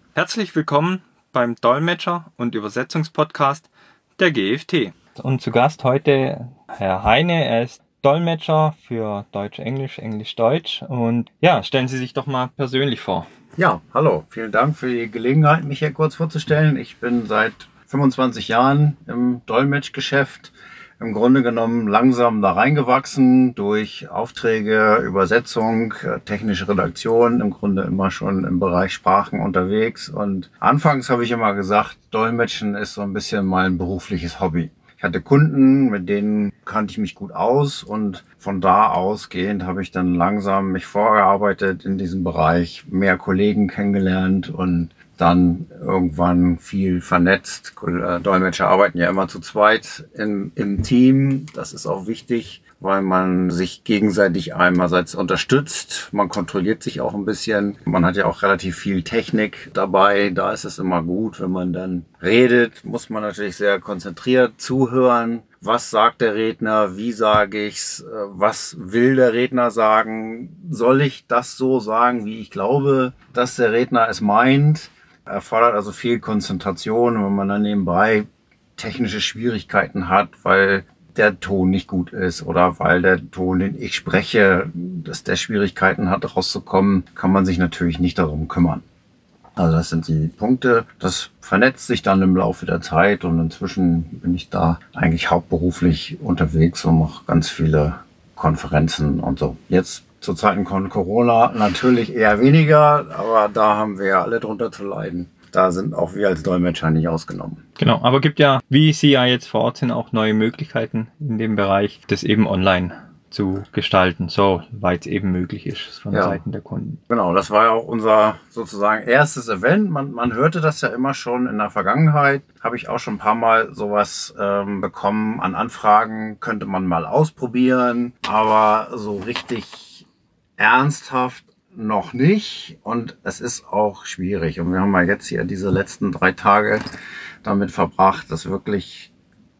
Herzlich willkommen beim Dolmetscher- und Übersetzungspodcast der GFT. Und zu Gast heute Herr Heine, er ist Dolmetscher für Deutsch-Englisch, Englisch-Deutsch. Und ja, stellen Sie sich doch mal persönlich vor. Ja, hallo. Vielen Dank für die Gelegenheit, mich hier kurz vorzustellen. Ich bin seit 25 Jahren im Dolmetschgeschäft. Im Grunde genommen langsam da reingewachsen durch Aufträge, Übersetzung, technische Redaktion, im Grunde immer schon im Bereich Sprachen unterwegs. Und anfangs habe ich immer gesagt, Dolmetschen ist so ein bisschen mein berufliches Hobby. Ich hatte Kunden, mit denen kannte ich mich gut aus und von da ausgehend habe ich dann langsam mich vorgearbeitet in diesem Bereich, mehr Kollegen kennengelernt und dann irgendwann viel vernetzt. Dolmetscher arbeiten ja immer zu zweit im Team. Das ist auch wichtig, weil man sich gegenseitig einerseits unterstützt. Man kontrolliert sich auch ein bisschen. Man hat ja auch relativ viel Technik dabei. Da ist es immer gut, wenn man dann redet, muss man natürlich sehr konzentriert zuhören. Was sagt der Redner? Wie sage ich's? Was will der Redner sagen? Soll ich das so sagen, wie ich glaube, dass der Redner es meint? Erfordert also viel Konzentration, wenn man dann nebenbei technische Schwierigkeiten hat, weil der Ton nicht gut ist oder weil der Ton, den ich spreche, dass der Schwierigkeiten hat, rauszukommen, kann man sich natürlich nicht darum kümmern. Also das sind die Punkte. Das vernetzt sich dann im Laufe der Zeit und inzwischen bin ich da eigentlich hauptberuflich unterwegs und mache ganz viele Konferenzen und so. Jetzt zu Zeiten von Corona natürlich eher weniger, aber da haben wir ja alle drunter zu leiden. Da sind auch wir als Dolmetscher nicht ausgenommen. Genau, aber gibt ja, wie Sie ja jetzt vor Ort sind, auch neue Möglichkeiten in dem Bereich, das eben online zu gestalten, so weit es eben möglich ist von Seiten der Kunden. Genau, das war ja auch unser sozusagen erstes Event. Man hörte das ja immer schon in der Vergangenheit. Habe ich auch schon ein paar Mal sowas bekommen an Anfragen, könnte man mal ausprobieren, aber so richtig ernsthaft noch nicht und es ist auch schwierig. Und wir haben ja jetzt hier diese letzten 3 Tage damit verbracht, das wirklich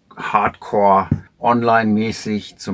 hardcore online-mäßig zu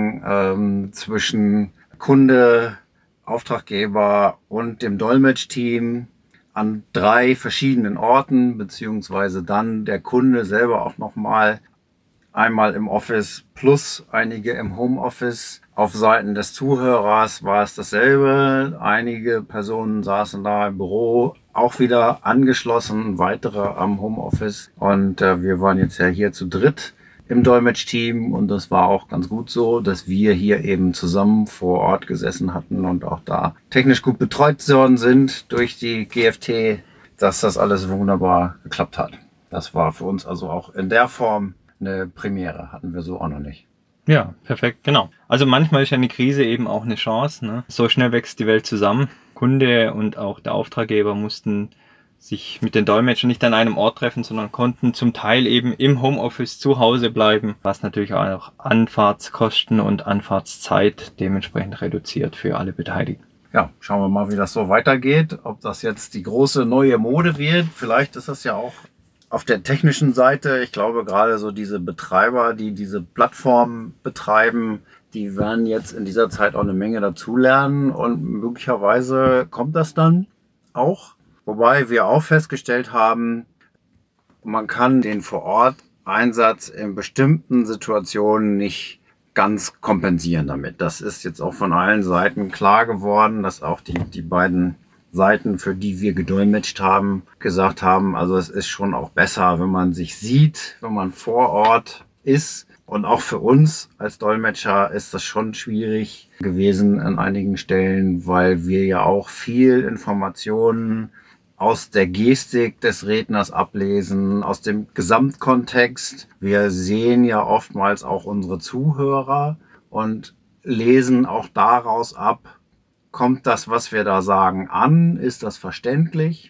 machen, zwischen Kunde, Auftraggeber und dem Dolmetschteam an 3 verschiedenen Orten, beziehungsweise dann der Kunde selber auch nochmal einmal im Office plus einige im Homeoffice. Auf Seiten des Zuhörers war es dasselbe. Einige Personen saßen da im Büro, auch wieder angeschlossen, weitere am Homeoffice. Und wir waren jetzt ja hier zu dritt im Dolmetschteam und das war auch ganz gut so, dass wir hier eben zusammen vor Ort gesessen hatten und auch da technisch gut betreut worden sind durch die GFT, dass das alles wunderbar geklappt hat. Das war für uns also auch in der Form eine Premiere, hatten wir so auch noch nicht. Ja, perfekt, genau. Also manchmal ist eine Krise eben auch eine Chance, ne? So schnell wächst die Welt zusammen. Kunde und auch der Auftraggeber mussten sich mit den Dolmetschern nicht an einem Ort treffen, sondern konnten zum Teil eben im Homeoffice zu Hause bleiben, was natürlich auch Anfahrtskosten und Anfahrtszeit dementsprechend reduziert für alle Beteiligten. Ja, schauen wir mal, wie das so weitergeht. Ob das jetzt die große neue Mode wird. Vielleicht ist das ja auch auf der technischen Seite. Ich glaube, gerade so diese Betreiber, die diese Plattform betreiben, die werden jetzt in dieser Zeit auch eine Menge dazulernen und möglicherweise kommt das dann auch. Wobei wir auch festgestellt haben, man kann den Vor-Ort-Einsatz in bestimmten Situationen nicht ganz kompensieren damit. Das ist jetzt auch von allen Seiten klar geworden, dass auch die beiden Seiten, für die wir gedolmetscht haben, gesagt haben, also es ist schon auch besser, wenn man sich sieht, wenn man vor Ort ist. Und auch für uns als Dolmetscher ist das schon schwierig gewesen an einigen Stellen, weil wir ja auch viel Informationen aus der Gestik des Redners ablesen, aus dem Gesamtkontext. Wir sehen ja oftmals auch unsere Zuhörer und lesen auch daraus ab, kommt das, was wir da sagen, an? Ist das verständlich?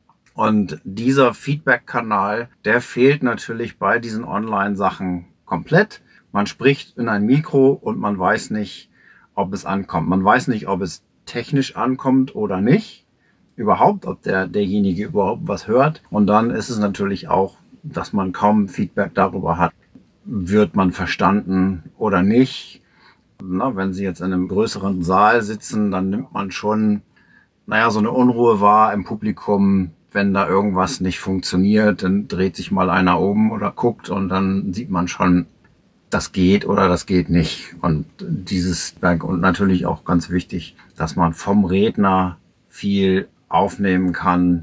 Und dieser Feedback-Kanal, der fehlt natürlich bei diesen Online-Sachen komplett. Man spricht in ein Mikro und man weiß nicht, ob es ankommt. Man weiß nicht, ob es technisch ankommt oder nicht. Überhaupt, ob derjenige überhaupt was hört. Und dann ist es natürlich auch, dass man kaum Feedback darüber hat, wird man verstanden oder nicht. Na, wenn Sie jetzt in einem größeren Saal sitzen, dann nimmt man schon, so eine Unruhe wahr im Publikum. wenn da irgendwas nicht funktioniert, dann dreht sich mal einer um oder guckt und dann sieht man schon, das geht oder das geht nicht. Und und natürlich auch ganz wichtig, dass man vom Redner viel aufnehmen kann.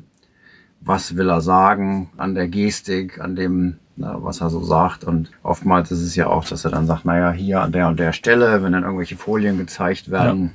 Was will er sagen an der Gestik, an dem, was er so sagt. Und oftmals ist es ja auch, dass er dann sagt, naja, hier an der und der Stelle, wenn dann irgendwelche Folien gezeigt werden. Ja.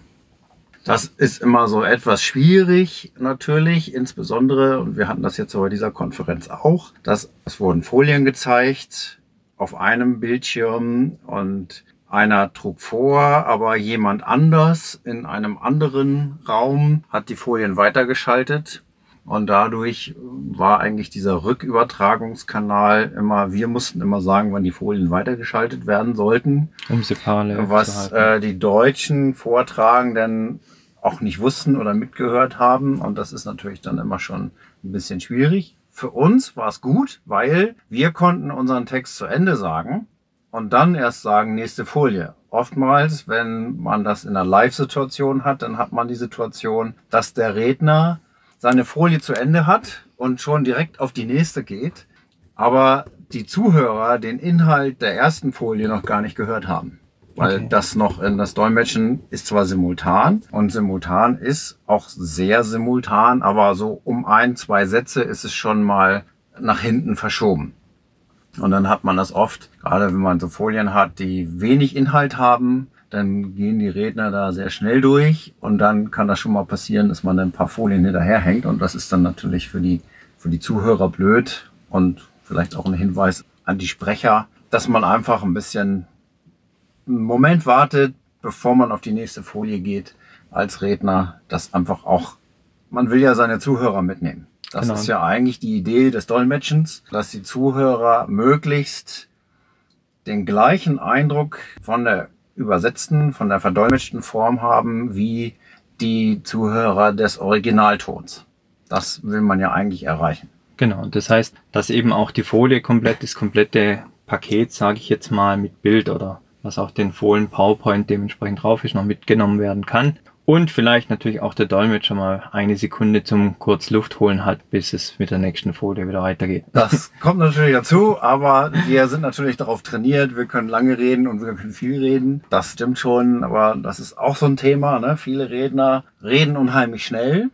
Das ist immer so etwas schwierig natürlich, insbesondere, und wir hatten das jetzt bei dieser Konferenz auch, es wurden Folien gezeigt auf einem Bildschirm und einer trug vor, aber jemand anders in einem anderen Raum hat die Folien weitergeschaltet. Und dadurch war eigentlich dieser Rückübertragungskanal wir mussten immer sagen, wann die Folien weitergeschaltet werden sollten. Um sie parallel was zu halten. Die deutschen Vortragenden auch nicht wussten oder mitgehört haben. Und das ist natürlich dann immer schon ein bisschen schwierig. Für uns war es gut, weil wir konnten unseren Text zu Ende sagen und dann erst sagen, nächste Folie. Oftmals, wenn man das in einer Live-Situation hat, dann hat man die Situation, dass der Redner seine Folie zu Ende hat und schon direkt auf die nächste geht, aber die Zuhörer den Inhalt der ersten Folie noch gar nicht gehört haben. Weil das Dolmetschen ist zwar simultan und simultan ist auch sehr simultan, aber so um 1-2 Sätze ist es schon mal nach hinten verschoben. Und dann hat man das oft, gerade wenn man so Folien hat, die wenig Inhalt haben, dann gehen die Redner da sehr schnell durch und dann kann das schon mal passieren, dass man ein paar Folien hinterherhängt und das ist dann natürlich für die Zuhörer blöd und vielleicht auch ein Hinweis an die Sprecher, dass man einfach ein bisschen einen Moment wartet, bevor man auf die nächste Folie geht als Redner, dass einfach auch, man will ja seine Zuhörer mitnehmen. Das ist ja eigentlich die Idee des Dolmetschens, dass die Zuhörer möglichst den gleichen Eindruck von der übersetzten, von der verdolmetschten Form haben, wie die Zuhörer des Originaltons. Das will man ja eigentlich erreichen. Genau, das heißt, dass eben auch die Folie das komplette Paket, sage ich jetzt mal, mit Bild oder was auch den Folien PowerPoint dementsprechend drauf ist, noch mitgenommen werden kann. Und vielleicht natürlich auch der Dolmetscher mal eine Sekunde zum kurz Luft holen hat, bis es mit der nächsten Folie wieder weitergeht. Das kommt natürlich dazu, aber wir sind natürlich darauf trainiert, wir können lange reden und wir können viel reden. Das stimmt schon, aber das ist auch so ein Thema, ne? Viele Redner reden unheimlich schnell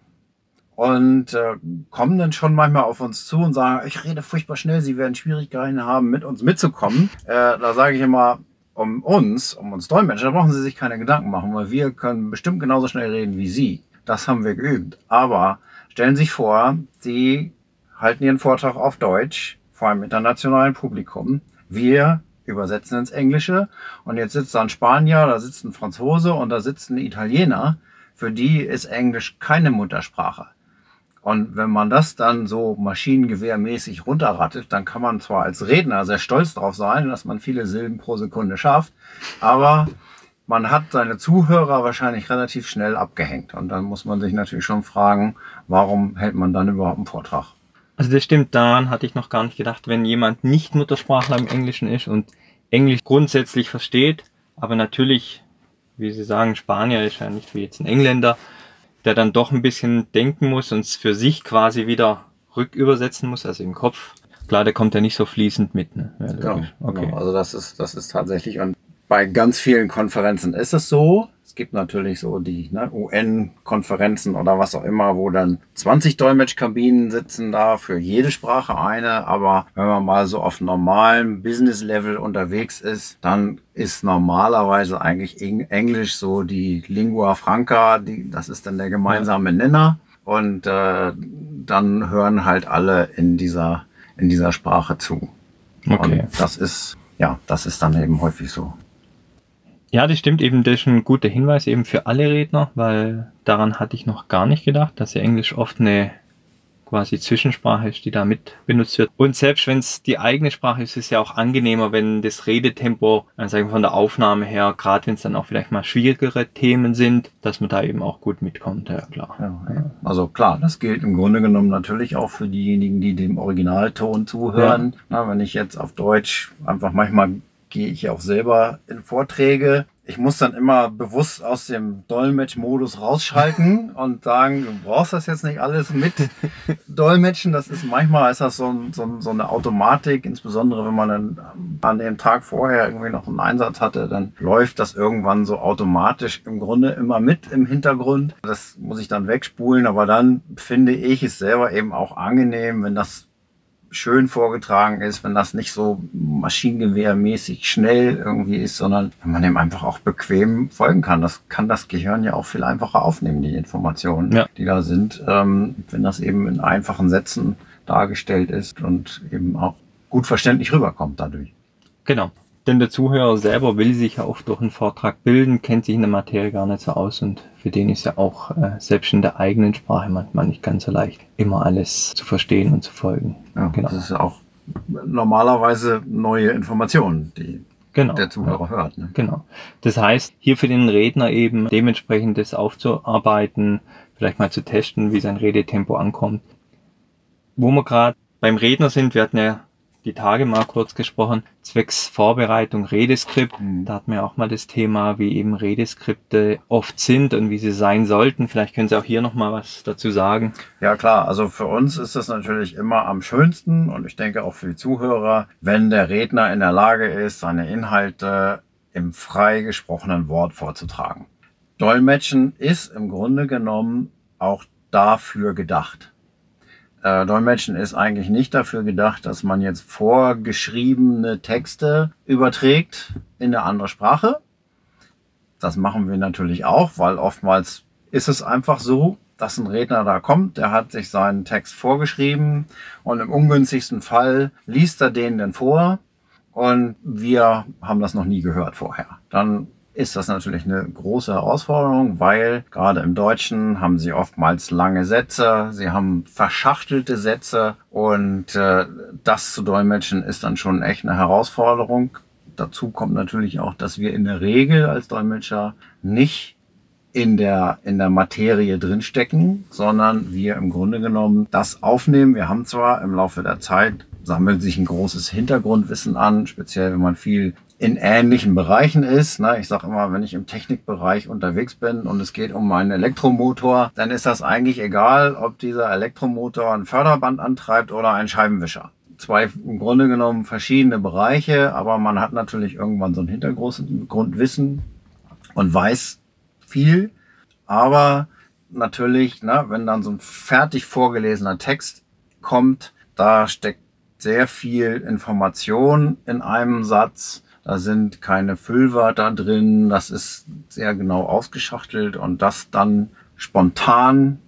und kommen dann schon manchmal auf uns zu und sagen, ich rede furchtbar schnell, sie werden Schwierigkeiten haben, mit uns mitzukommen. Da sage ich immer, um uns Dolmetscher, da brauchen Sie sich keine Gedanken machen, weil wir können bestimmt genauso schnell reden wie Sie. Das haben wir geübt. Aber stellen Sie sich vor, Sie halten Ihren Vortrag auf Deutsch, vor einem internationalen Publikum. Wir übersetzen ins Englische und jetzt sitzt da ein Spanier, da sitzt ein Franzose und da sitzt ein Italiener. Für die ist Englisch keine Muttersprache. Und wenn man das dann so maschinengewehrmäßig runterrattet, dann kann man zwar als Redner sehr stolz drauf sein, dass man viele Silben pro Sekunde schafft, aber man hat seine Zuhörer wahrscheinlich relativ schnell abgehängt. Und dann muss man sich natürlich schon fragen, warum hält man dann überhaupt einen Vortrag? Also das stimmt, daran hatte ich noch gar nicht gedacht, wenn jemand nicht Muttersprachler im Englischen ist und Englisch grundsätzlich versteht, aber natürlich, wie Sie sagen, Spanier ist ja nicht wie jetzt ein Engländer, der dann doch ein bisschen denken muss und es für sich quasi wieder rückübersetzen muss, also im Kopf. Klar, der kommt ja nicht so fließend mit. Ne? Ja, genau, okay. Genau. Also das ist tatsächlich, und bei ganz vielen Konferenzen ist es so. Es gibt natürlich so die UN-Konferenzen oder was auch immer, wo dann 20 Dolmetschkabinen sitzen da, für jede Sprache eine. Aber wenn man mal so auf normalem Business-Level unterwegs ist, dann ist normalerweise eigentlich Englisch so die Lingua Franca, das ist dann der gemeinsame Nenner. Und dann hören halt alle in dieser Sprache zu. Okay. Und das ist dann eben häufig so. Ja, das stimmt eben, das ist ein guter Hinweis eben für alle Redner, weil daran hatte ich noch gar nicht gedacht, dass ja Englisch oft eine quasi Zwischensprache ist, die da mit benutzt wird. Und selbst wenn es die eigene Sprache ist, ist es ja auch angenehmer, wenn das Redetempo, sagen wir von der Aufnahme her, gerade wenn es dann auch vielleicht mal schwierigere Themen sind, dass man da eben auch gut mitkommt, ja klar. Ja. Also klar, das gilt im Grunde genommen natürlich auch für diejenigen, die dem Originalton zuhören. Ja. Wenn ich jetzt auf Deutsch einfach manchmal gehe ich auch selber in Vorträge. Ich muss dann immer bewusst aus dem Dolmetsch-Modus rausschalten und sagen, du brauchst das jetzt nicht alles mit Dolmetschen. Das ist manchmal ist das so eine Automatik, insbesondere wenn man dann an dem Tag vorher irgendwie noch einen Einsatz hatte, dann läuft das irgendwann so automatisch im Grunde immer mit im Hintergrund. Das muss ich dann wegspulen, aber dann finde ich es selber eben auch angenehm, wenn das schön vorgetragen ist, wenn das nicht so maschinengewehrmäßig schnell irgendwie ist, sondern wenn man dem einfach auch bequem folgen kann. Das kann das Gehirn ja auch viel einfacher aufnehmen, die Informationen, die da sind, wenn das eben in einfachen Sätzen dargestellt ist und eben auch gut verständlich rüberkommt dadurch. Genau. Denn der Zuhörer selber will sich ja oft durch einen Vortrag bilden, kennt sich in der Materie gar nicht so aus und für den ist ja auch selbst in der eigenen Sprache manchmal nicht ganz so leicht, immer alles zu verstehen und zu folgen. Ja, genau. Das ist ja auch normalerweise neue Informationen, die der Zuhörer hört. Ne? Genau. Das heißt, hier für den Redner eben dementsprechend das aufzuarbeiten, vielleicht mal zu testen, wie sein Redetempo ankommt. Wo wir gerade beim Redner sind, wir hatten ja die Tage mal kurz gesprochen, zwecks Vorbereitung Redeskript. Da hatten wir auch mal das Thema, wie eben Redeskripte oft sind und wie sie sein sollten. Vielleicht können Sie auch hier nochmal was dazu sagen. Ja klar, also für uns ist es natürlich immer am schönsten und ich denke auch für die Zuhörer, wenn der Redner in der Lage ist, seine Inhalte im frei gesprochenen Wort vorzutragen. Dolmetschen ist im Grunde genommen auch dafür gedacht. Dolmetschen ist eigentlich nicht dafür gedacht, dass man jetzt vorgeschriebene Texte überträgt in eine andere Sprache. Das machen wir natürlich auch, weil oftmals ist es einfach so, dass ein Redner da kommt, der hat sich seinen Text vorgeschrieben und im ungünstigsten Fall liest er den dann vor und wir haben das noch nie gehört vorher. Dann ist das natürlich eine große Herausforderung, weil gerade im Deutschen haben sie oftmals lange Sätze, sie haben verschachtelte Sätze und das zu dolmetschen ist dann schon echt eine Herausforderung. Dazu kommt natürlich auch, dass wir in der Regel als Dolmetscher nicht in der Materie drinstecken, sondern wir im Grunde genommen das aufnehmen. Wir haben zwar im Laufe der Zeit sammelt sich ein großes Hintergrundwissen an, speziell wenn man viel in ähnlichen Bereichen ist. Ich sage immer, wenn ich im Technikbereich unterwegs bin und es geht um einen Elektromotor, dann ist das eigentlich egal, ob dieser Elektromotor ein Förderband antreibt oder einen Scheibenwischer. Zwei im Grunde genommen verschiedene Bereiche, aber man hat natürlich irgendwann so ein Hintergrundwissen und weiß viel. Aber natürlich, wenn dann so ein fertig vorgelesener Text kommt, da steckt sehr viel Information in einem Satz. Da sind keine Füllwörter drin, das ist sehr genau ausgeschachtelt und das dann spontan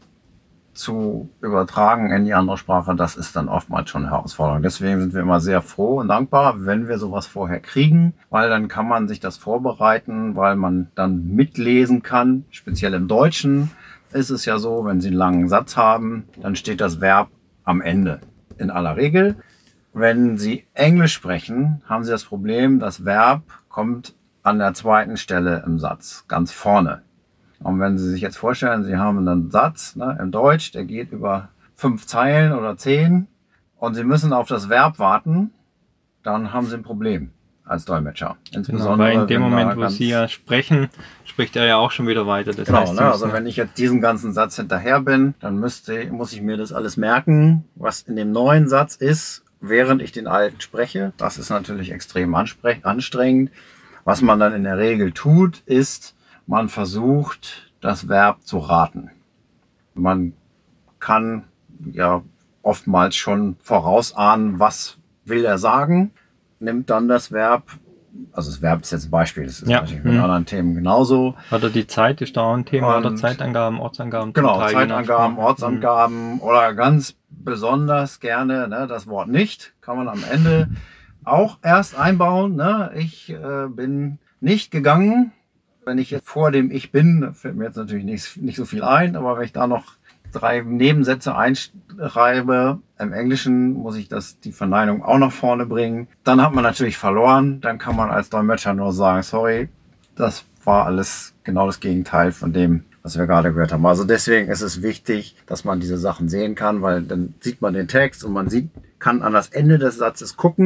zu übertragen in die andere Sprache, das ist dann oftmals schon eine Herausforderung. Deswegen sind wir immer sehr froh und dankbar, wenn wir sowas vorher kriegen, weil dann kann man sich das vorbereiten, weil man dann mitlesen kann. Speziell im Deutschen ist es ja so, wenn Sie einen langen Satz haben, dann steht das Verb am Ende in aller Regel. Wenn Sie Englisch sprechen, haben Sie das Problem, das Verb kommt an der zweiten Stelle im Satz, ganz vorne. Und wenn Sie sich jetzt vorstellen, Sie haben einen Satz im Deutsch, der geht über 5 Zeilen oder 10 und Sie müssen auf das Verb warten, dann haben Sie ein Problem als Dolmetscher. Insbesondere weil in dem Moment, wo Sie ja sprechen, spricht er ja auch schon wieder weiter. Das heißt, also wenn ich jetzt diesen ganzen Satz hinterher bin, dann muss ich mir das alles merken, was in dem neuen Satz ist, während ich den alten spreche. Das ist natürlich extrem anstrengend. Was man dann in der Regel tut, ist, man versucht, das Verb zu raten. Man kann ja oftmals schon vorausahnen, was will er sagen, nimmt dann das Verb, also das Verb ist jetzt ein Beispiel, das ist natürlich mit anderen Themen genauso. Oder die Zeit ist da ein Thema, oder Zeitangaben, Ortsangaben. Genau, Zeitangaben, Ortsangaben oder ganz besonders gerne das Wort nicht, kann man am Ende auch erst einbauen. Ich bin nicht gegangen. Wenn ich jetzt vor dem Ich bin, fällt mir jetzt natürlich nicht so viel ein, aber wenn ich da noch 3 Nebensätze einschreibe, im Englischen muss ich die Verneinung auch nach vorne bringen, dann hat man natürlich verloren. Dann kann man als Dolmetscher nur sagen, sorry, das war alles genau das Gegenteil von dem, was wir gerade gehört haben. Also deswegen ist es wichtig, dass man diese Sachen sehen kann, weil dann sieht man den Text und man kann an das Ende des Satzes gucken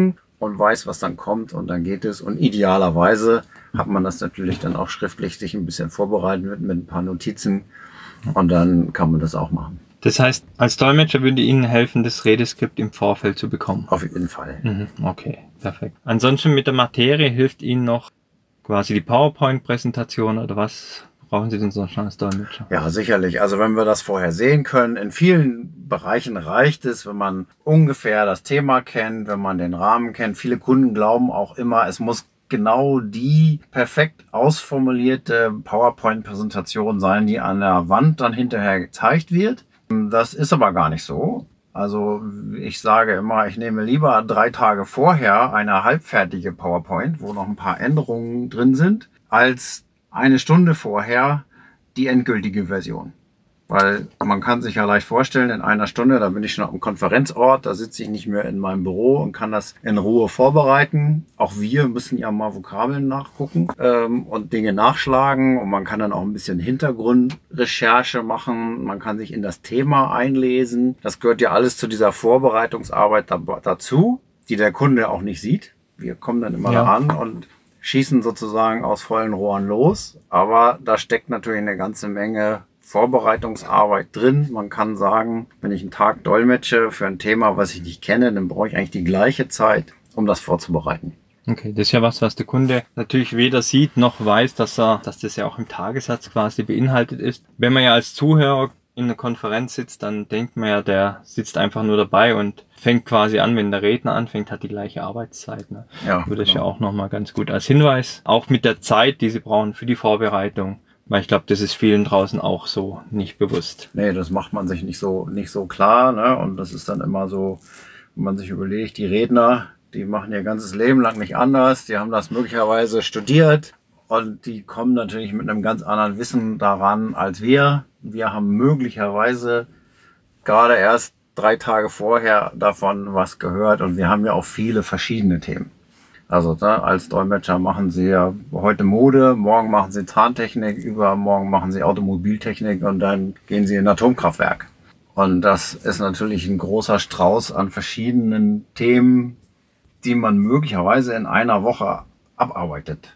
und weiß, was dann kommt und dann geht es. Und idealerweise hat man das natürlich dann auch schriftlich sich ein bisschen vorbereitet mit ein paar Notizen und dann kann man das auch machen. Das heißt, als Dolmetscher würde Ihnen helfen, das Redeskript im Vorfeld zu bekommen? Auf jeden Fall. Okay, perfekt. Ansonsten mit der Materie hilft Ihnen noch quasi die PowerPoint-Präsentation oder was brauchen Sie denn sonst als Dolmetscher? Ja, sicherlich. Also wenn wir das vorher sehen können, in vielen Bereichen reicht es, wenn man ungefähr das Thema kennt, wenn man den Rahmen kennt. Viele Kunden glauben auch immer, es muss genau die perfekt ausformulierte PowerPoint-Präsentation sein, die an der Wand dann hinterher gezeigt wird. Das ist aber gar nicht so. Also ich sage immer, ich nehme lieber 3 Tage vorher eine halbfertige PowerPoint, wo noch ein paar Änderungen drin sind, als eine Stunde vorher die endgültige Version. Weil man kann sich ja leicht vorstellen, in einer Stunde, da bin ich schon am Konferenzort, da sitze ich nicht mehr in meinem Büro und kann das in Ruhe vorbereiten. Auch wir müssen ja mal Vokabeln nachgucken und Dinge nachschlagen. Und man kann dann auch ein bisschen Hintergrundrecherche machen. Man kann sich in das Thema einlesen. Das gehört ja alles zu dieser Vorbereitungsarbeit dazu, die der Kunde auch nicht sieht. Wir kommen dann immer da an und schießen sozusagen aus vollen Rohren los. Aber da steckt natürlich eine ganze Menge Vorbereitungsarbeit drin. Man kann sagen, wenn ich einen Tag dolmetsche für ein Thema, was ich nicht kenne, dann brauche ich eigentlich die gleiche Zeit, um das vorzubereiten. Okay, das ist ja was der Kunde natürlich weder sieht noch weiß, dass das ja auch im Tagessatz quasi beinhaltet ist. Wenn man ja als Zuhörer in einer Konferenz sitzt, dann denkt man ja, der sitzt einfach nur dabei und fängt quasi an, wenn der Redner anfängt, hat die gleiche Arbeitszeit. Ne? Ja, das ist ja auch nochmal ganz gut als Hinweis. Auch mit der Zeit, die Sie brauchen für die Vorbereitung. Weil ich glaube, das ist vielen draußen auch so nicht bewusst. Nee, das macht man sich nicht so klar. Ne? Und das ist dann immer so, wenn man sich überlegt, die Redner, die machen ihr ganzes Leben lang nicht anders. Die haben das möglicherweise studiert und die kommen natürlich mit einem ganz anderen Wissen daran als wir. Wir haben möglicherweise gerade erst 3 Tage vorher davon was gehört und wir haben ja auch viele verschiedene Themen. Also als Dolmetscher machen Sie ja heute Mode, morgen machen Sie Zahntechnik, übermorgen machen Sie Automobiltechnik und dann gehen Sie in ein Atomkraftwerk. Und das ist natürlich ein großer Strauß an verschiedenen Themen, die man möglicherweise in einer Woche abarbeitet.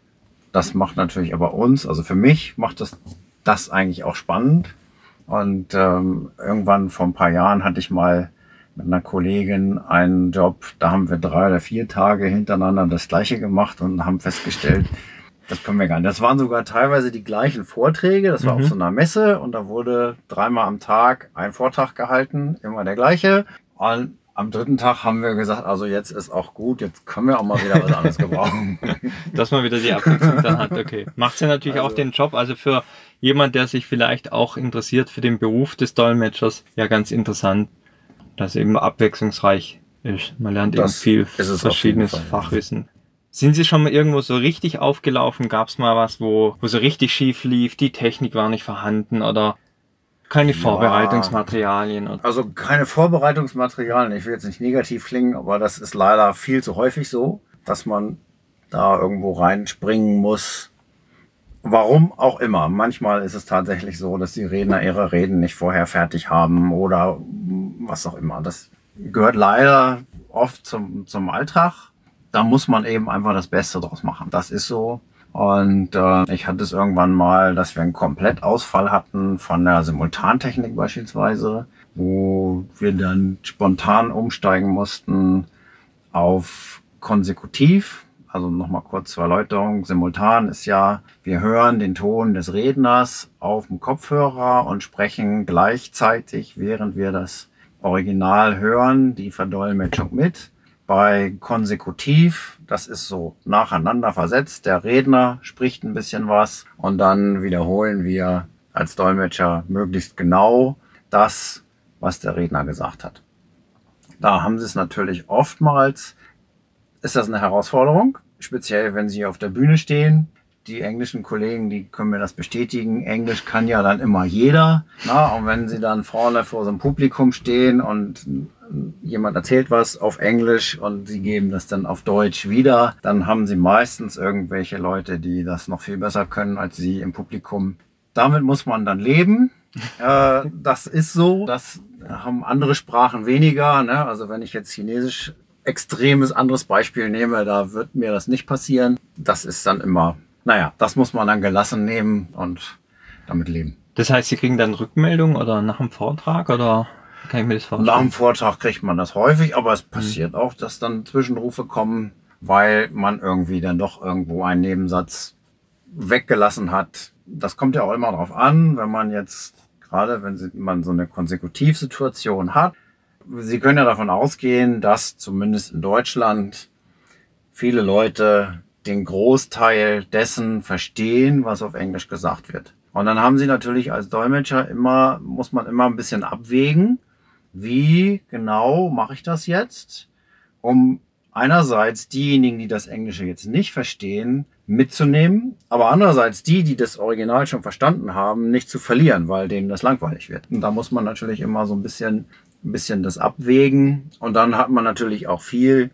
Das macht natürlich aber uns, also für mich macht das eigentlich auch spannend. Und irgendwann vor ein paar Jahren hatte ich mal mit einer Kollegin einen Job, da haben wir 3 oder 4 Tage hintereinander das Gleiche gemacht und haben festgestellt, das können wir gar nicht. Das waren sogar teilweise die gleichen Vorträge, das war auf so einer Messe und da wurde 3-mal am Tag ein Vortrag gehalten, immer der gleiche. Und am 3. Tag haben wir gesagt, also jetzt ist auch gut, jetzt können wir auch mal wieder was anderes gebrauchen. Dass man wieder die Abwechslung dann hat, okay. Macht ja natürlich auch den Job, also für jemand, der sich vielleicht auch interessiert für den Beruf des Dolmetschers, ja ganz interessant, dass eben abwechslungsreich ist. Man lernt eben viel verschiedenes Fachwissen. Sind Sie schon mal irgendwo so richtig aufgelaufen? Gab es mal was, wo so richtig schief lief, die Technik war nicht vorhanden oder keine Vorbereitungsmaterialien? Also keine Vorbereitungsmaterialien. Ich will jetzt nicht negativ klingen, aber das ist leider viel zu häufig so, dass man da irgendwo reinspringen muss. Warum auch immer. Manchmal ist es tatsächlich so, dass die Redner ihre Reden nicht vorher fertig haben oder was auch immer. Das gehört leider oft zum Alltag. Da muss man eben einfach das Beste draus machen. Das ist so. Und ich hatte es irgendwann mal, dass wir einen Komplettausfall hatten von der Simultantechnik beispielsweise, wo wir dann spontan umsteigen mussten auf konsekutiv. Also nochmal kurz zur Erläuterung. Simultan ist ja, wir hören den Ton des Redners auf dem Kopfhörer und sprechen gleichzeitig, während wir das Original hören, die Verdolmetschung mit. Bei konsekutiv, das ist so nacheinander versetzt. Der Redner spricht ein bisschen was und dann wiederholen wir als Dolmetscher möglichst genau das, was der Redner gesagt hat. Da haben Sie es natürlich oftmals, ist das eine Herausforderung. Speziell, wenn Sie auf der Bühne stehen. Die englischen Kollegen, die können mir das bestätigen. Englisch kann ja dann immer jeder. Und wenn Sie dann vorne vor so einem Publikum stehen und jemand erzählt was auf Englisch und Sie geben das dann auf Deutsch wieder, dann haben Sie meistens irgendwelche Leute, die das noch viel besser können als Sie im Publikum. Damit muss man dann leben. Das ist so. Das haben andere Sprachen weniger. Also wenn ich jetzt Chinesisch extremes anderes Beispiel nehme, da wird mir das nicht passieren. Das ist dann immer, das muss man dann gelassen nehmen und damit leben. Das heißt, Sie kriegen dann Rückmeldung oder nach dem Vortrag oder wie kann ich mir das vorstellen? Nach dem Vortrag kriegt man das häufig, aber es passiert auch, dass dann Zwischenrufe kommen, weil man irgendwie dann doch irgendwo einen Nebensatz weggelassen hat. Das kommt ja auch immer darauf an, wenn man jetzt, gerade wenn man so eine Konsekutivsituation hat. Sie können ja davon ausgehen, dass zumindest in Deutschland viele Leute den Großteil dessen verstehen, was auf Englisch gesagt wird. Und dann haben Sie natürlich als Dolmetscher muss man immer ein bisschen abwägen, wie genau mache ich das jetzt, um einerseits diejenigen, die das Englische jetzt nicht verstehen, mitzunehmen, aber andererseits die das Original schon verstanden haben, nicht zu verlieren, weil denen das langweilig wird. Und da muss man natürlich immer so ein bisschen das abwägen. Und dann hat man natürlich auch hängt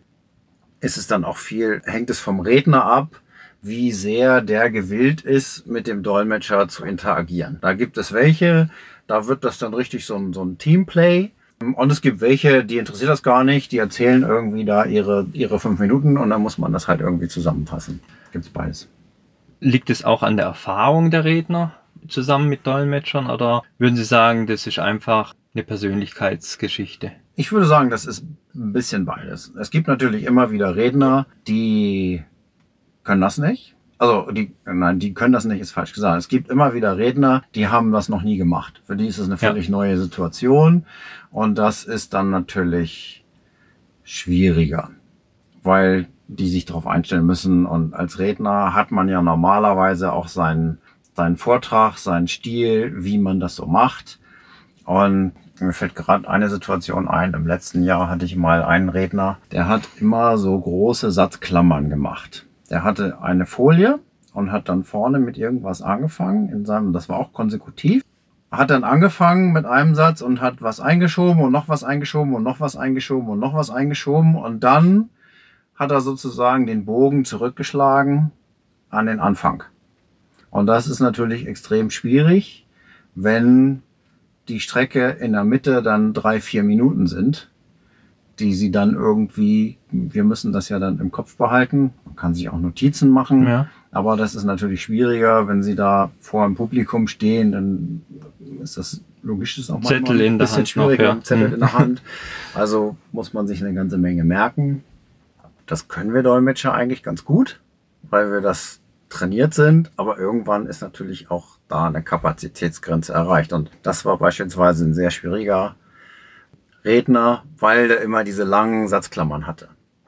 es vom Redner ab, wie sehr der gewillt ist, mit dem Dolmetscher zu interagieren. Da gibt es welche, da wird das dann richtig so ein Teamplay. Und es gibt welche, die interessiert das gar nicht, die erzählen irgendwie da ihre 5 Minuten und dann muss man das halt irgendwie zusammenfassen. Gibt's beides. Liegt es auch an der Erfahrung der Redner zusammen mit Dolmetschern oder würden Sie sagen, das ist einfach eine Persönlichkeitsgeschichte? Ich würde sagen, das ist ein bisschen beides. Es gibt natürlich immer wieder Redner, die können das nicht. Die können das nicht, ist falsch gesagt. Es gibt immer wieder Redner, die haben das noch nie gemacht. Für die ist es eine völlig neue Situation. Und das ist dann natürlich schwieriger, weil die sich darauf einstellen müssen. Und als Redner hat man ja normalerweise auch seinen Vortrag, seinen Stil, wie man das so macht. Und mir fällt gerade eine Situation ein. Im letzten Jahr hatte ich mal einen Redner, der hat immer so große Satzklammern gemacht. Der hatte eine Folie und hat dann vorne mit irgendwas angefangen, das war auch konsekutiv, hat dann angefangen mit einem Satz und hat was eingeschoben und noch was eingeschoben und noch was eingeschoben und noch was eingeschoben und dann hat er sozusagen den Bogen zurückgeschlagen an den Anfang. Und das ist natürlich extrem schwierig, wenn die Strecke in der Mitte dann 3-4 Minuten sind, die Sie dann wir müssen das ja dann im Kopf behalten, man kann sich auch Notizen machen, aber das ist natürlich schwieriger, wenn Sie da vor einem Publikum stehen, dann ist das logistisch auch manchmal ein bisschen schwieriger, Zettel in der Hand, also muss man sich eine ganze Menge merken. Das können wir Dolmetscher eigentlich ganz gut, weil wir das trainiert sind, aber irgendwann ist natürlich auch da eine Kapazitätsgrenze erreicht und das war beispielsweise ein sehr schwieriger Redner, weil der immer diese langen Satzklammern hatte.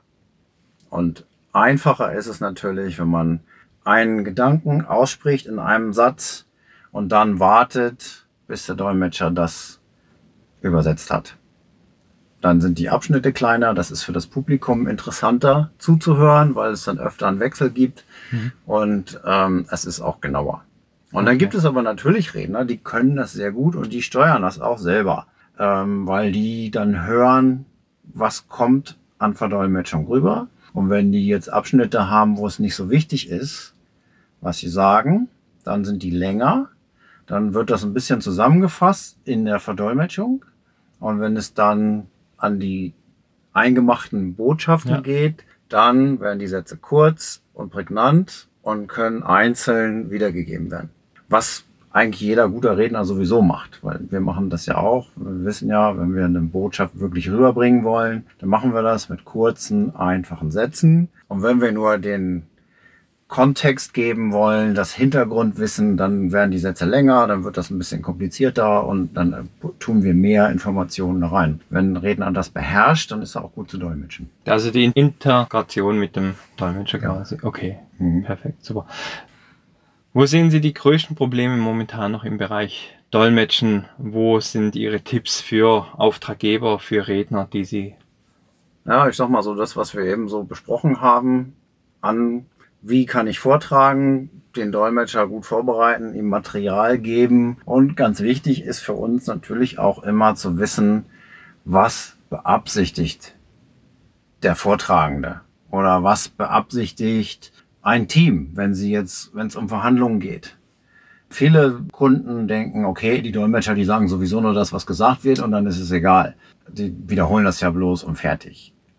Und einfacher ist es natürlich, wenn man einen Gedanken ausspricht in einem Satz und dann wartet, bis der Dolmetscher das übersetzt hat. Dann sind die Abschnitte kleiner, das ist für das Publikum interessanter zuzuhören, weil es dann öfter einen Wechsel gibt und es ist auch genauer. Und dann gibt es aber natürlich Redner, die können das sehr gut und die steuern das auch selber. Weil die dann hören, was kommt an Verdolmetschung rüber. Und wenn die jetzt Abschnitte haben, wo es nicht so wichtig ist, was sie sagen, dann sind die länger. Dann wird das ein bisschen zusammengefasst in der Verdolmetschung. Und wenn es dann an die eingemachten Botschaften geht, dann werden die Sätze kurz und prägnant und können einzeln wiedergegeben werden. Was eigentlich jeder guter Redner sowieso macht, weil wir machen das ja auch. Wir wissen ja, wenn wir eine Botschaft wirklich rüberbringen wollen, dann machen wir das mit kurzen, einfachen Sätzen. Und wenn wir nur den Kontext geben wollen, das Hintergrundwissen, dann werden die Sätze länger, dann wird das ein bisschen komplizierter und dann tun wir mehr Informationen da rein. Wenn ein Redner das beherrscht, dann ist er auch gut zu dolmetschen. Also die Integration mit dem Dolmetscher quasi. Okay, perfekt, super. Wo sehen Sie die größten Probleme momentan noch im Bereich Dolmetschen? Wo sind Ihre Tipps für Auftraggeber, für Redner, die Sie... Ja, ich sag mal so, das, was wir eben so besprochen haben, wie kann ich vortragen, den Dolmetscher gut vorbereiten, ihm Material geben. Und ganz wichtig ist für uns natürlich auch immer zu wissen, was beabsichtigt der Vortragende oder was beabsichtigt ein Team, wenn es um Verhandlungen geht. Viele Kunden denken, okay, die Dolmetscher, die sagen sowieso nur das, was gesagt wird und dann ist es egal. Die wiederholen das ja bloß und fertig.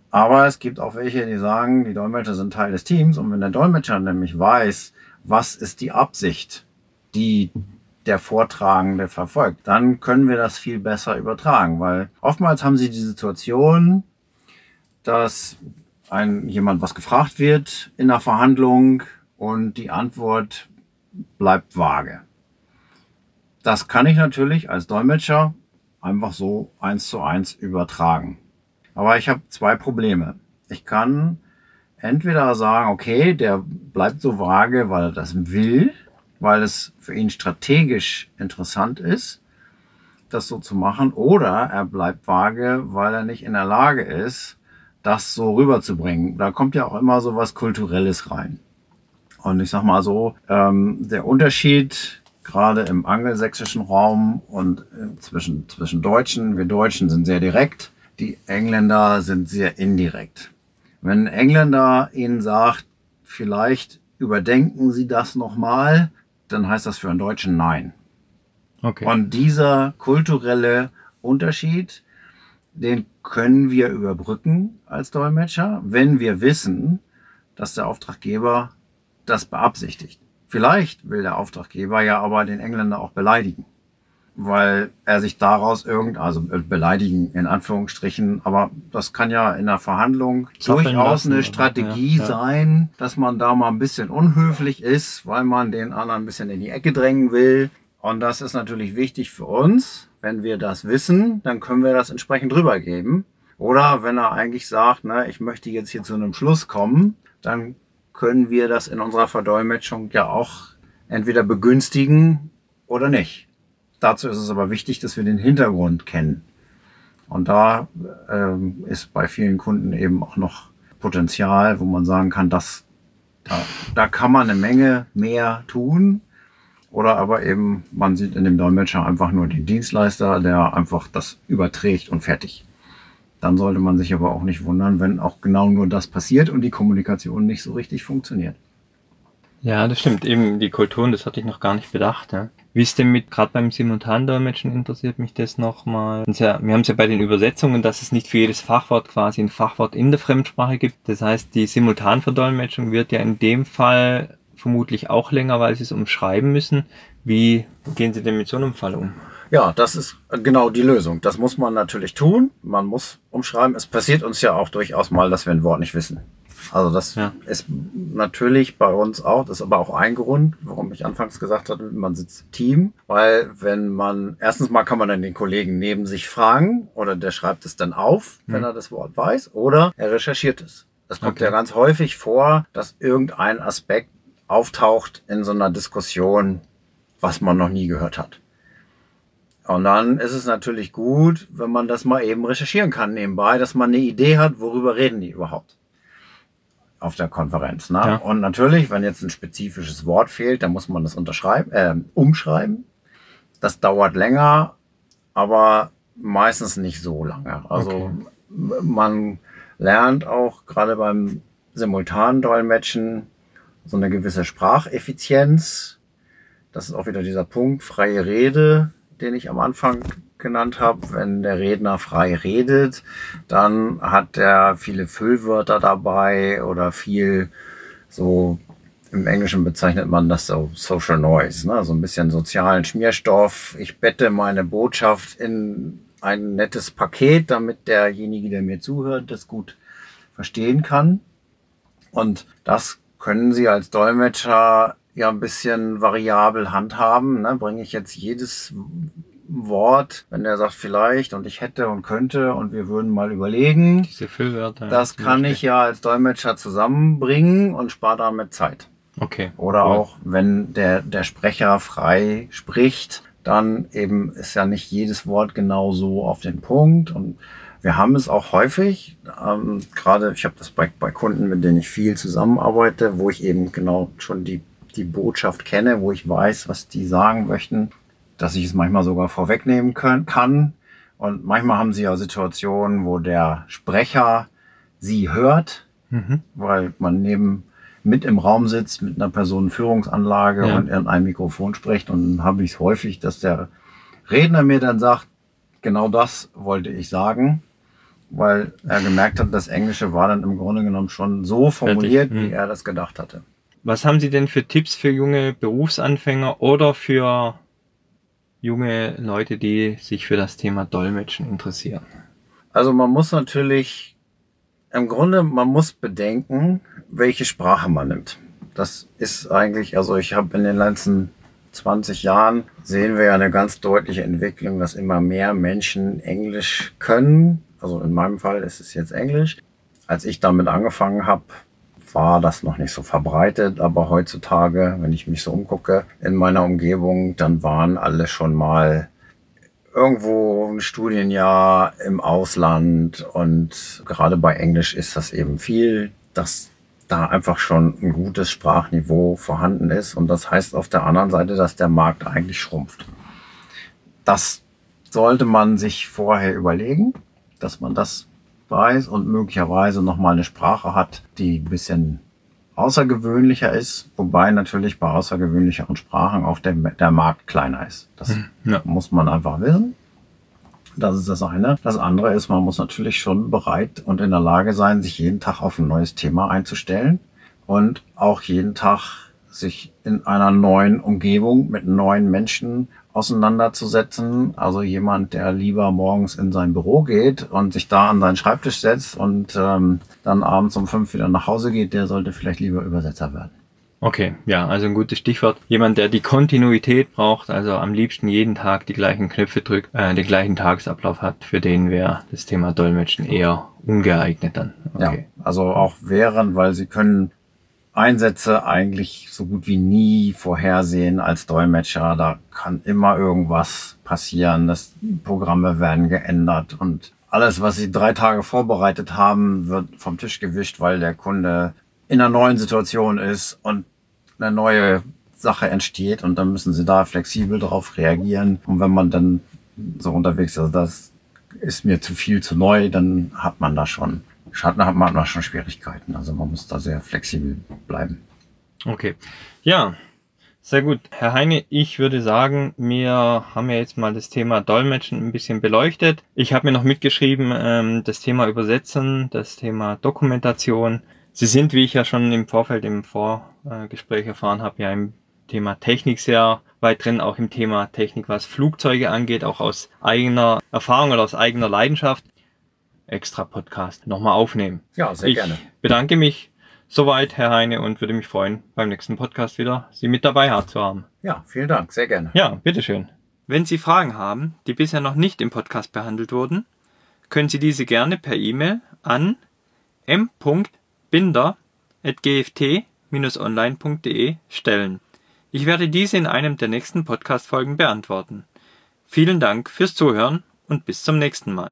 Aber es gibt auch welche, die sagen, die Dolmetscher sind Teil des Teams. Und wenn der Dolmetscher nämlich weiß, was ist die Absicht, die der Vortragende verfolgt, dann können wir das viel besser übertragen. Weil oftmals haben sie die Situation, dass jemand was gefragt wird in der Verhandlung und die Antwort bleibt vage. Das kann ich natürlich als Dolmetscher einfach so 1:1 übertragen. Aber ich habe 2 Probleme. Ich kann entweder sagen, okay, der bleibt so vage, weil er das will, weil es für ihn strategisch interessant ist, das so zu machen, oder er bleibt vage, weil er nicht in der Lage ist, das so rüberzubringen. Da kommt ja auch immer so was Kulturelles rein. Und ich sag mal so, der Unterschied gerade im angelsächsischen Raum und zwischen Deutschen, wir Deutschen sind sehr direkt, die Engländer sind sehr indirekt. Wenn ein Engländer ihnen sagt, vielleicht überdenken Sie das nochmal, dann heißt das für einen Deutschen nein. Okay. Und dieser kulturelle Unterschied, den können wir überbrücken als Dolmetscher, wenn wir wissen, dass der Auftraggeber das beabsichtigt. Vielleicht will der Auftraggeber ja aber den Engländer auch beleidigen, weil er sich daraus also beleidigen in Anführungsstrichen, aber das kann ja in der Verhandlung durchaus eine Strategie sein, dass man da mal ein bisschen unhöflich ist, weil man den anderen ein bisschen in die Ecke drängen will. Und das ist natürlich wichtig für uns. Wenn wir das wissen, dann können wir das entsprechend rübergeben. Oder wenn er eigentlich sagt, ich möchte jetzt hier zu einem Schluss kommen, dann können wir das in unserer Verdolmetschung ja auch entweder begünstigen oder nicht. Dazu ist es aber wichtig, dass wir den Hintergrund kennen. Und da ist bei vielen Kunden eben auch noch Potenzial, wo man sagen kann, da kann man eine Menge mehr tun. Oder aber eben, man sieht in dem Dolmetscher einfach nur den Dienstleister, der einfach das überträgt und fertig. Dann sollte man sich aber auch nicht wundern, wenn auch genau nur das passiert und die Kommunikation nicht so richtig funktioniert. Ja, das stimmt. Eben die Kulturen, das hatte ich noch gar nicht bedacht. Ja. Wie ist denn gerade beim Simultandolmetschen, interessiert mich das nochmal. Wir haben es ja bei den Übersetzungen, dass es nicht für jedes Fachwort quasi ein Fachwort in der Fremdsprache gibt. Das heißt, die Simultanverdolmetschung wird ja in dem Fall vermutlich auch länger, weil sie es umschreiben müssen. Wie gehen Sie denn mit so einem Fall um? Ja, das ist genau die Lösung. Das muss man natürlich tun. Man muss umschreiben. Es passiert uns ja auch durchaus mal, dass wir ein Wort nicht wissen. Also das ist natürlich bei uns auch. Das ist aber auch ein Grund, warum ich anfangs gesagt hatte, man sitzt im Team. Weil erstens mal kann man dann den Kollegen neben sich fragen oder der schreibt es dann auf, wenn er das Wort weiß, oder er recherchiert es. Es kommt ja ganz häufig vor, dass irgendein Aspekt auftaucht in so einer Diskussion, was man noch nie gehört hat. Und dann ist es natürlich gut, wenn man das mal eben recherchieren kann nebenbei, dass man eine Idee hat, worüber reden die überhaupt auf der Konferenz. Ne? Ja. Und natürlich, wenn jetzt ein spezifisches Wort fehlt, dann muss man das umschreiben. Das dauert länger, aber meistens nicht so lange. Also man lernt auch gerade beim Simultandolmetschen so eine gewisse Spracheffizienz. Das ist auch wieder dieser Punkt, freie Rede, den ich am Anfang genannt habe. Wenn der Redner frei redet, dann hat er viele Füllwörter dabei oder viel so, im Englischen bezeichnet man das so Social Noise, ne? So ein bisschen sozialen Schmierstoff. Ich bette meine Botschaft in ein nettes Paket, damit derjenige, der mir zuhört, das gut verstehen kann. Und das können Sie als Dolmetscher ja ein bisschen variabel handhaben. Ne? Bringe ich jetzt jedes Wort, wenn der sagt vielleicht und ich hätte und könnte und wir würden mal überlegen. Diese Füllwörter. Das kann ich ja als Dolmetscher zusammenbringen und spare damit Zeit. Okay. Oder auch, wenn der Sprecher frei spricht, dann eben ist ja nicht jedes Wort genau so auf den Punkt. Und wir haben es auch häufig, gerade ich habe das bei Kunden, mit denen ich viel zusammenarbeite, wo ich eben genau schon die Botschaft kenne, wo ich weiß, was die sagen möchten, dass ich es manchmal sogar vorwegnehmen kann. Und manchmal haben sie ja Situationen, wo der Sprecher sie hört, weil man mit im Raum sitzt mit einer Personenführungsanlage und in einem Mikrofon spricht. Und dann habe ich es häufig, dass der Redner mir dann sagt, genau das wollte ich sagen. weil er gemerkt hat, das Englische war dann im Grunde genommen schon so formuliert, wie er das gedacht hatte. Was haben Sie denn für Tipps für junge Berufsanfänger oder für junge Leute, die sich für das Thema Dolmetschen interessieren? Also man muss natürlich, man muss bedenken, welche Sprache man nimmt. Das ist eigentlich, also ich habe in den letzten 20 Jahren sehen wir ja eine ganz deutliche Entwicklung, dass immer mehr Menschen Englisch können. Also in meinem Fall ist es jetzt Englisch. Als ich damit angefangen habe, war das noch nicht so verbreitet. Aber heutzutage, wenn ich mich so umgucke in meiner Umgebung, dann waren alle schon mal irgendwo ein Studienjahr im Ausland. Und gerade bei Englisch ist das eben viel, dass da einfach schon ein gutes Sprachniveau vorhanden ist. Und das heißt auf der anderen Seite, dass der Markt eigentlich schrumpft. Das sollte man sich vorher überlegen, dass man das weiß und möglicherweise nochmal eine Sprache hat, die ein bisschen außergewöhnlicher ist. Wobei natürlich bei außergewöhnlicheren Sprachen auch der Markt kleiner ist. Das muss man einfach wissen. Das ist das eine. Das andere ist, man muss natürlich schon bereit und in der Lage sein, sich jeden Tag auf ein neues Thema einzustellen und auch jeden Tag sich in einer neuen Umgebung mit neuen Menschen auseinanderzusetzen. Also jemand, der lieber morgens in sein Büro geht und sich da an seinen Schreibtisch setzt und dann abends um 5 wieder nach Hause geht, der sollte vielleicht lieber Übersetzer werden. Okay, ja, also ein gutes Stichwort. Jemand, der die Kontinuität braucht, also am liebsten jeden Tag die gleichen Knöpfe drückt, den gleichen Tagesablauf hat, für den wäre das Thema Dolmetschen eher ungeeignet dann. Okay. Ja, also auch weil sie können Einsätze eigentlich so gut wie nie vorhersehen als Dolmetscher. Da kann immer irgendwas passieren. Programme werden geändert und alles, was sie 3 Tage vorbereitet haben, wird vom Tisch gewischt, weil der Kunde in einer neuen Situation ist und eine neue Sache entsteht und dann müssen sie da flexibel darauf reagieren. Und wenn man dann so unterwegs ist, also das ist mir zu viel, zu neu, dann hat man da schon Schwierigkeiten. Also man muss da sehr flexibel bleiben. Okay. Ja, sehr gut. Herr Heine, ich würde sagen, wir haben ja jetzt mal das Thema Dolmetschen ein bisschen beleuchtet. Ich habe mir noch mitgeschrieben, das Thema Übersetzen, das Thema Dokumentation. Sie sind, wie ich ja schon im Vorgespräch erfahren habe, ja im Thema Technik sehr weit drin, auch im Thema Technik, was Flugzeuge angeht, auch aus eigener Erfahrung oder aus eigener Leidenschaft. Extra Podcast nochmal aufnehmen. Ja, sehr gerne. Ich bedanke mich soweit, Herr Heine, und würde mich freuen, beim nächsten Podcast wieder Sie mit dabei zu haben. Ja, vielen Dank, sehr gerne. Ja, bitteschön. Wenn Sie Fragen haben, die bisher noch nicht im Podcast behandelt wurden, können Sie diese gerne per E-Mail an m.binder@gft-online.de stellen. Ich werde diese in einem der nächsten Podcast-Folgen beantworten. Vielen Dank fürs Zuhören und bis zum nächsten Mal.